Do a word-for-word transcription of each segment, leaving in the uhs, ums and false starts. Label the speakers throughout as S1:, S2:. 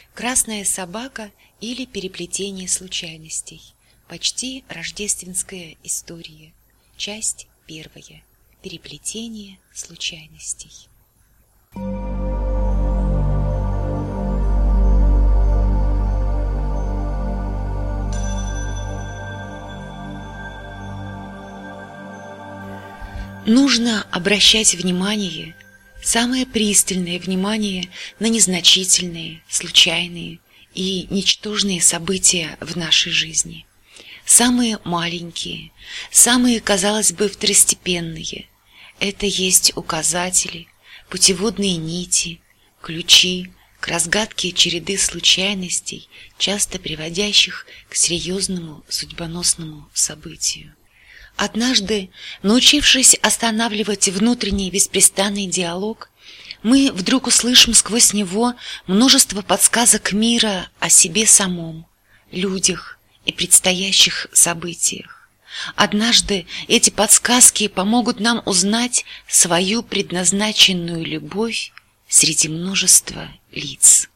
S1: Красная собака или переплетение случайностей. Почти рождественская история. Часть первая. Переплетение случайностей. Нужно обращать внимание, самое пристальное внимание на незначительные, случайные и ничтожные события в нашей жизни. Самые маленькие, самые, казалось бы, второстепенные – это есть указатели, путеводные нити, ключи к разгадке череды случайностей, часто приводящих к серьезному судьбоносному событию. Однажды, научившись останавливать внутренний беспрестанный диалог, мы вдруг услышим сквозь него множество подсказок мира о себе самом, людях и предстоящих событиях. Однажды эти подсказки помогут нам узнать свою предназначенную любовь среди множества лиц.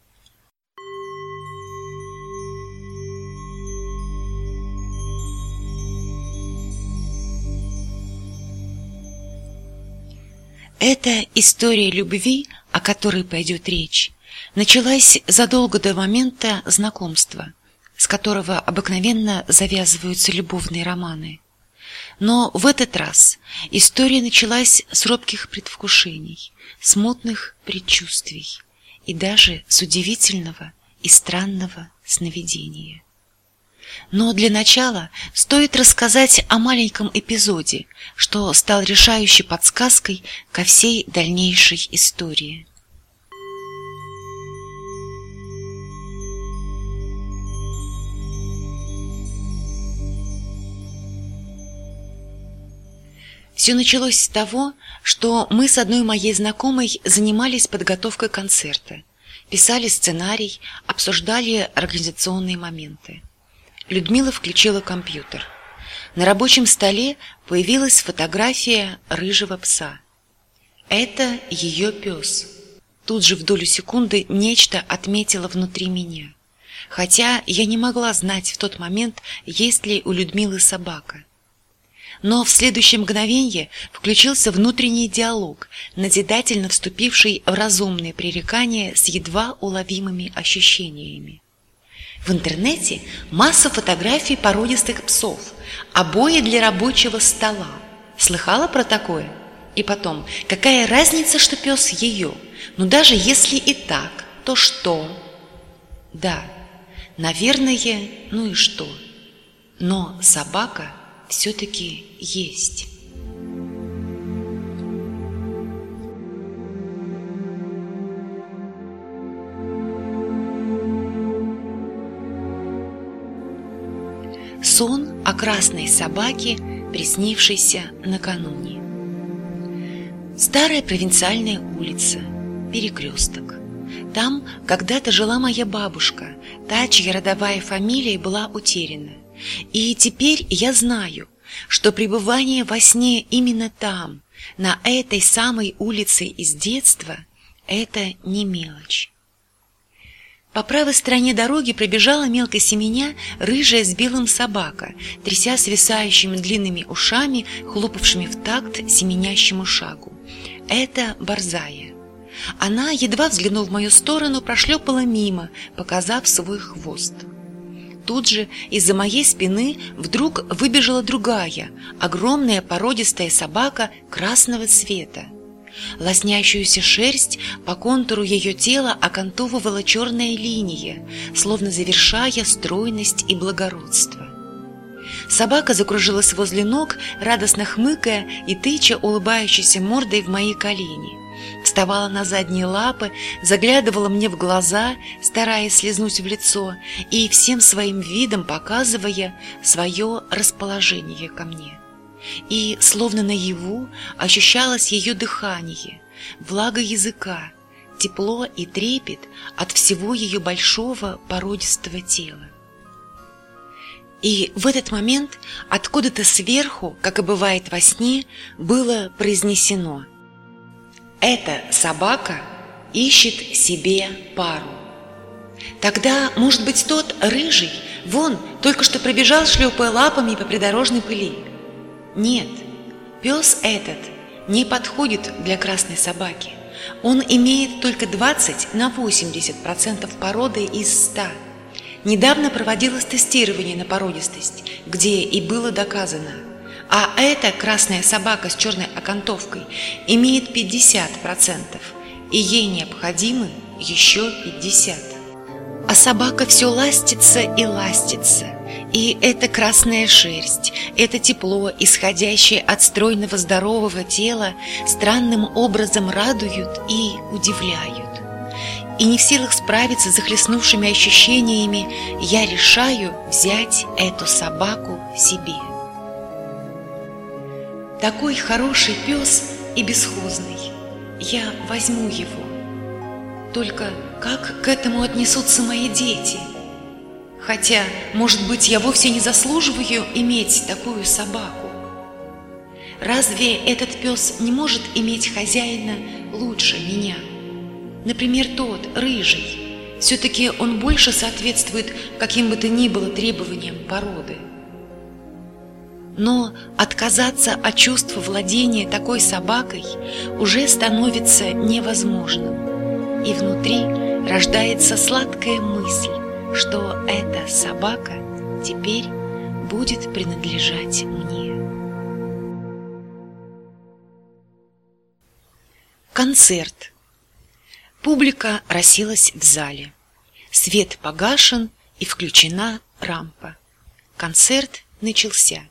S1: Эта история любви, о которой пойдет речь, началась задолго до момента знакомства, с которого обыкновенно завязываются любовные романы. Но в этот раз история началась с робких предвкушений, смутных предчувствий и даже с удивительного и странного сновидения. Но для начала стоит рассказать о маленьком эпизоде, что стал решающей подсказкой ко всей дальнейшей истории. Все началось с того, что мы с одной моей знакомой занимались подготовкой концерта, писали сценарий, обсуждали организационные моменты. Людмила включила компьютер. На рабочем столе появилась фотография рыжего пса. Это ее пес. Тут же в долю секунды нечто отметило внутри меня. Хотя я не могла знать в тот момент, есть ли у Людмилы собака. Но в следующее мгновение включился внутренний диалог, назидательно вступивший в разумные пререкания с едва уловимыми ощущениями. В интернете масса фотографий породистых псов, обои для рабочего стола. Слыхала про такое? И потом, какая разница, что пес ее? Ну даже если и так, то что? Да, наверное, ну и что? Но собака все-таки есть. Сон о красной собаке, приснившейся накануне. Старая провинциальная улица, перекресток. Там когда-то жила моя бабушка, та, чья родовая фамилия была утеряна. И теперь я знаю, что пребывание во сне именно там, на этой самой улице из детства, это не мелочь. По правой стороне дороги пробежала мелко семеня рыжая с белым собака, тряся свисающими длинными ушами, хлопавшими в такт семенящему шагу. Это борзая. Она, едва взглянув в мою сторону, прошлепала мимо, показав свой хвост. Тут же из-за моей спины вдруг выбежала другая, огромная породистая собака красного цвета. Лоснящуюся шерсть по контуру ее тела окантовывала черная линия, словно завершая стройность и благородство. Собака закружилась возле ног, радостно хмыкая и тыча улыбающейся мордой в мои колени. Вставала на задние лапы, заглядывала мне в глаза, стараясь слизнуть в лицо, и всем своим видом показывая свое расположение ко мне. И, словно наяву, ощущалось ее дыхание, влага языка, тепло и трепет от всего ее большого породистого тела. И в этот момент откуда-то сверху, как и бывает во сне, было произнесено: «Эта собака ищет себе пару». Тогда, может быть, тот рыжий, вон, только что пробежал, шлепая лапами по придорожной пыли. Нет, пес этот не подходит для красной собаки. Он имеет только двадцать на восемьдесят процентов породы из ста. Недавно проводилось тестирование на породистость, где и было доказано. А эта красная собака с черной окантовкой имеет пятьдесят процентов, и ей необходимы еще пятьдесят. А собака все ластится и ластится. И эта красная шерсть, это тепло, исходящее от стройного здорового тела, странным образом радуют и удивляют. И не в силах справиться с захлестнувшими ощущениями, я решаю взять эту собаку себе. Такой хороший пес и бесхозный. Я возьму его. Только как к этому отнесутся мои дети? Хотя, может быть, я вовсе не заслуживаю иметь такую собаку. Разве этот пес не может иметь хозяина лучше меня? Например, тот, рыжий. Все-таки он больше соответствует каким бы то ни было требованиям породы. Но отказаться от чувства владения такой собакой уже становится невозможным. И внутри рождается сладкая мысль, что эта собака теперь будет принадлежать мне. Концерт. Публика расселась в зале. Свет погашен и включена рампа. Концерт начался.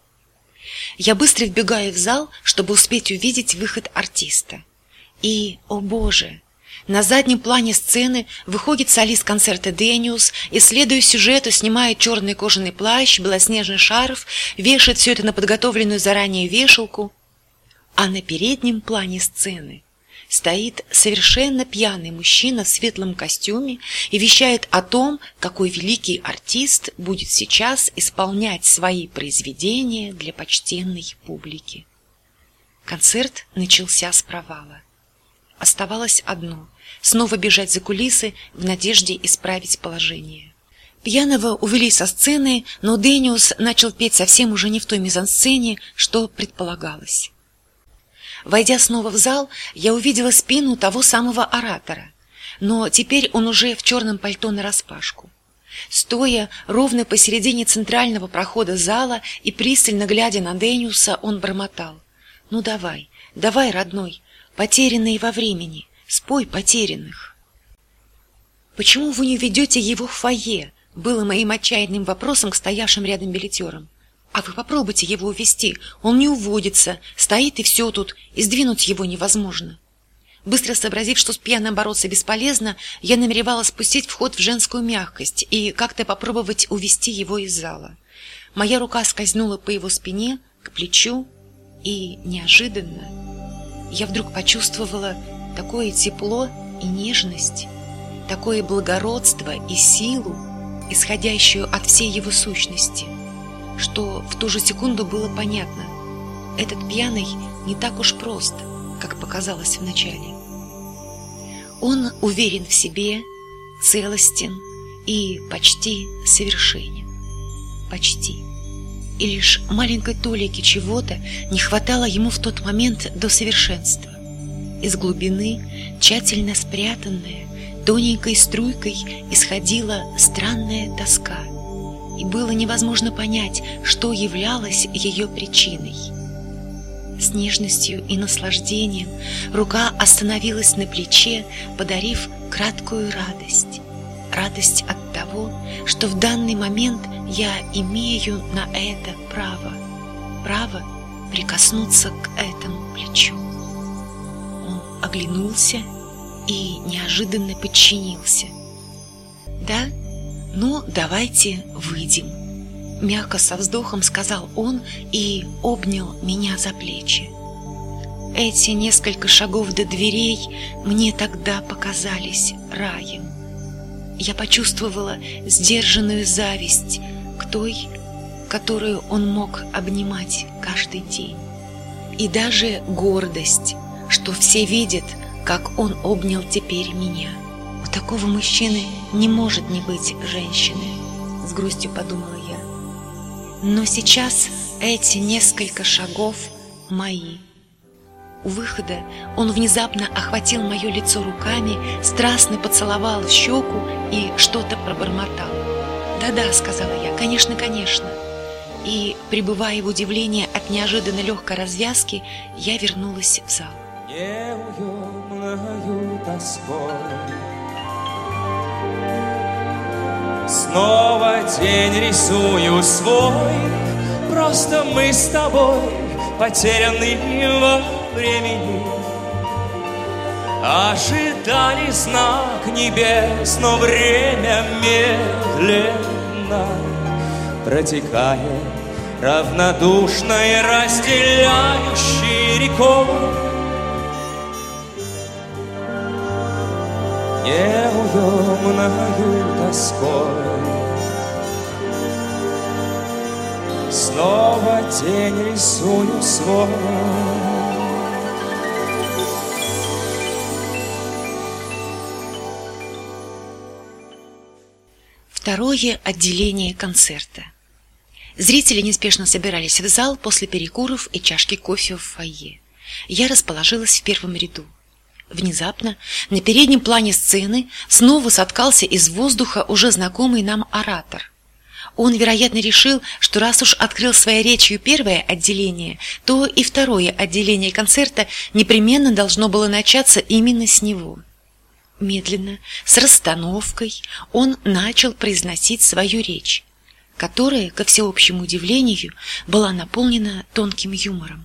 S1: Я быстро вбегаю в зал, чтобы успеть увидеть выход артиста. И, о боже, на заднем плане сцены выходит солист концерта Дэниус и, следуя сюжету, снимает черный кожаный плащ, белоснежный шарф, вешает все это на подготовленную заранее вешалку. А на переднем плане сцены стоит совершенно пьяный мужчина в светлом костюме и вещает о том, какой великий артист будет сейчас исполнять свои произведения для почтенной публики. Концерт начался с провала. Оставалось одно — снова бежать за кулисы в надежде исправить положение. Пьяного увели со сцены, но Дэниус начал петь совсем уже не в той мизансцене, что предполагалось. Войдя снова в зал, я увидела спину того самого оратора, но теперь он уже в черном пальто нараспашку. Стоя ровно посередине центрального прохода зала и пристально глядя на Дэниуса, он бормотал: «Ну давай, давай, родной, потерянные во времени, спой потерянных». «Почему вы не ведете его в фойе?» — было моим отчаянным вопросом к стоявшим рядом билетерам. «А вы попробуйте его увести, он не уводится, стоит и все тут, и сдвинуть его невозможно». Быстро сообразив, что с пьяным бороться бесполезно, я намеревалась спустить вход в женскую мягкость и как-то попробовать увести его из зала. Моя рука скользнула по его спине, к плечу, и неожиданно я вдруг почувствовала такое тепло и нежность, такое благородство и силу, исходящую от всей его сущности, что в ту же секунду было понятно: этот пьяный не так уж прост, как показалось вначале. Он уверен в себе, целостен и почти совершенен. Почти. И лишь маленькой толики чего-то не хватало ему в тот момент до совершенства. Из глубины, тщательно спрятанная, тоненькой струйкой исходила странная тоска, и было невозможно понять, что являлось ее причиной. С нежностью и наслаждением рука остановилась на плече, подарив краткую радость. Радость от того, что в данный момент я имею на это право. Право прикоснуться к этому плечу. Он оглянулся и неожиданно подчинился. «Да? Ну, давайте выйдем», — мягко со вздохом сказал он и обнял меня за плечи. Эти несколько шагов до дверей мне тогда показались раем. Я почувствовала сдержанную зависть к той, которую он мог обнимать каждый день, и даже гордость, что все видят, как он обнял теперь меня, такого мужчины не может не быть женщины, с грустью подумала я. Но сейчас эти несколько шагов мои. У выхода он внезапно охватил мое лицо руками, страстно поцеловал в щеку и что-то пробормотал. «Да-да», — сказала я, — «конечно, конечно». И, пребывая в удивлении от неожиданно легкой развязки, я вернулась в зал.
S2: Неуемною тоской снова день рисую свой, просто мы с тобой потеряны во времени. Ожидали знак небес, но время медленно протекает, равнодушной разделяющей рекой. Неуемною тоской снова тень рисую свой.
S1: Второе отделение концерта. Зрители неспешно собирались в зал после перекуров и чашки кофе в фойе. Я расположилась в первом ряду. Внезапно на переднем плане сцены снова соткался из воздуха уже знакомый нам оратор. Он, вероятно, решил, что раз уж открыл своей речью первое отделение, то и второе отделение концерта непременно должно было начаться именно с него. Медленно, с расстановкой, он начал произносить свою речь, которая, ко всеобщему удивлению, была наполнена тонким юмором.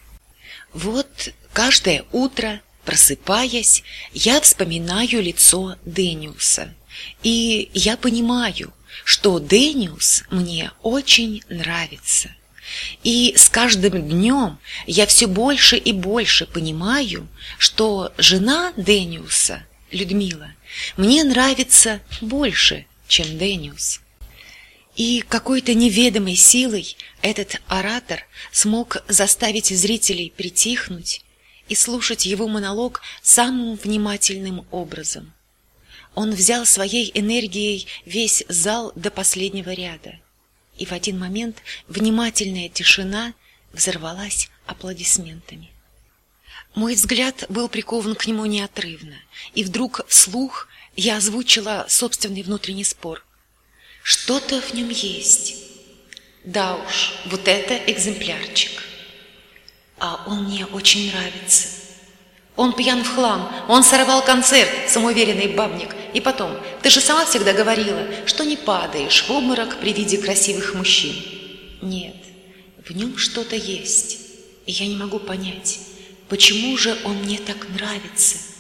S1: Вот каждое утро, просыпаясь, я вспоминаю лицо Дэниуса, и я понимаю, что Дэниус мне очень нравится. И с каждым днем я все больше и больше понимаю, что жена Дэниуса, Людмила, мне нравится больше, чем Дэниус. И какой-то неведомой силой этот оратор смог заставить зрителей притихнуть и слушать его монолог самым внимательным образом. Он взял своей энергией весь зал до последнего ряда, и в один момент внимательная тишина взорвалась аплодисментами. Мой взгляд был прикован к нему неотрывно, и вдруг вслух я озвучила собственный внутренний спор. Что-то в нем есть. Да уж, вот это экземплярчик. А он мне очень нравится. Он пьян в хлам, он сорвал концерт, самоуверенный бабник. И потом, ты же сама всегда говорила, что не падаешь в обморок при виде красивых мужчин. Нет, в нем что-то есть, и я не могу понять, почему же он мне так нравится.